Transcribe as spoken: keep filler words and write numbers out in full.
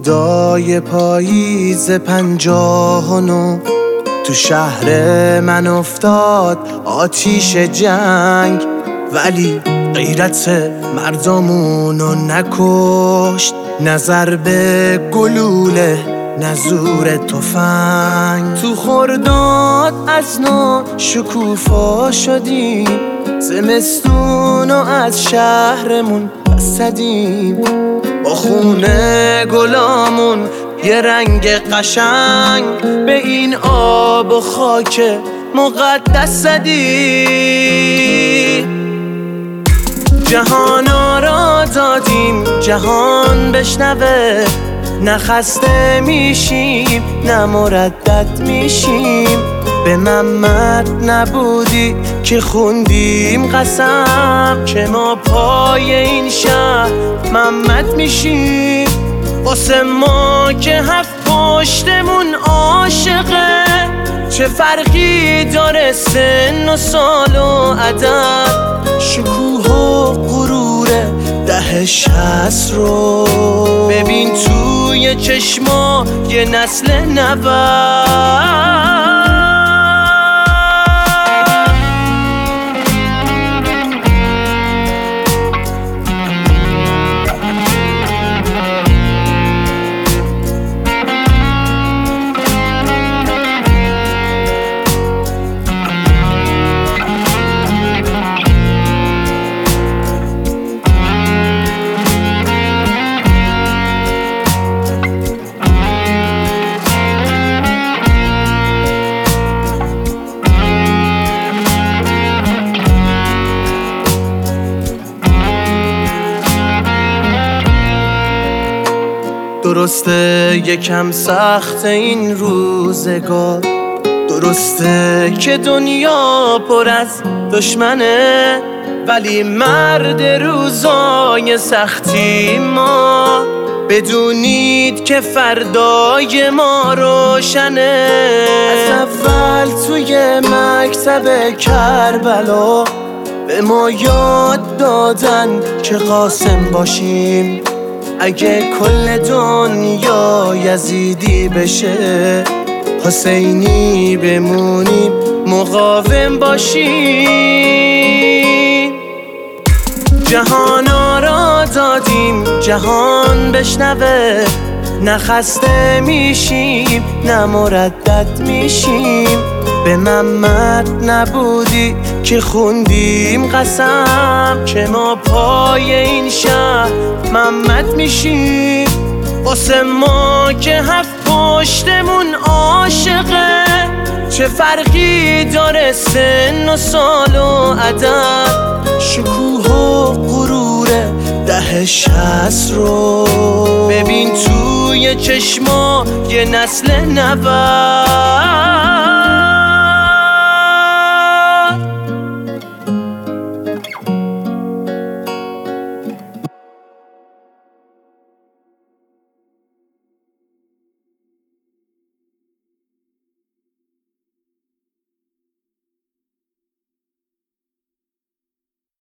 سودای پاییز پنجاه و نو تو شهر من افتاد آتیش جنگ، ولی غیرت مردمونو نکشت. نظر به گلوله نزور تفنگ. تو خرداد از نو شکوفا شدیم، زمستونو از شهرمون بستدیم. با خونه گلامون یه رنگ قشنگ به این آب و خاک مقدس زدیم. جهانا را دادیم جهان بشنوه، نه خسته میشیم نه مردد میشیم. به محمد نبودی که خوندیم قسم، که ما پای این شهر محمد میشیم. واسه ما که هفت پشتمون عاشقه، چه فرقی داره سن و سال و عدد. شکوه و غرور ده شصت رو ببین توی چشما یه نسل نوست. درسته یکم سخت این روزگار، درسته که دنیا پر از دشمنه، ولی مرد روزای سختی ما. بدونید که فردای ما روشنه. از اول توی مکتب کربلا به ما یاد دادن که قاسم باشیم. اگه کل دنیا یزیدی بشه، حسینی بمونیم مقاوم باشیم. جهانا را دادیم جهان بشنوه، نه خسته میشیم نه مردد میشیم. به محمد نبودی که خوندیم قسم، که ما پای این شهر محمد میشیم. واسه ما که هفت پشتمون عاشقه، چه فرقی داره سن و سال و عدد. شکوه و غرور ده شصت رو ببین توی چشما یه نسل نوست.